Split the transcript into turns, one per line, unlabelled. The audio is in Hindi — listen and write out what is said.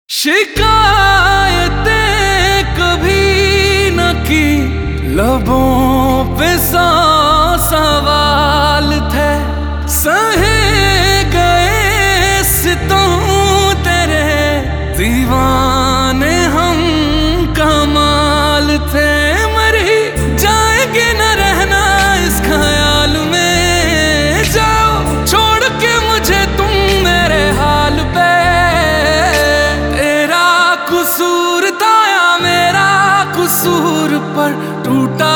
शिकायतें कभी न की, लबों पे सौ सवाल थे। सहे गए सितम तेरे, दीवाने हम कमाल थे। मरी जाएंगे न रहना इस ख्याल में, जाओ छोड़ के मुझे तुम मेरे हाल पे। कसूर था या मेरा कसूर, पर टूटा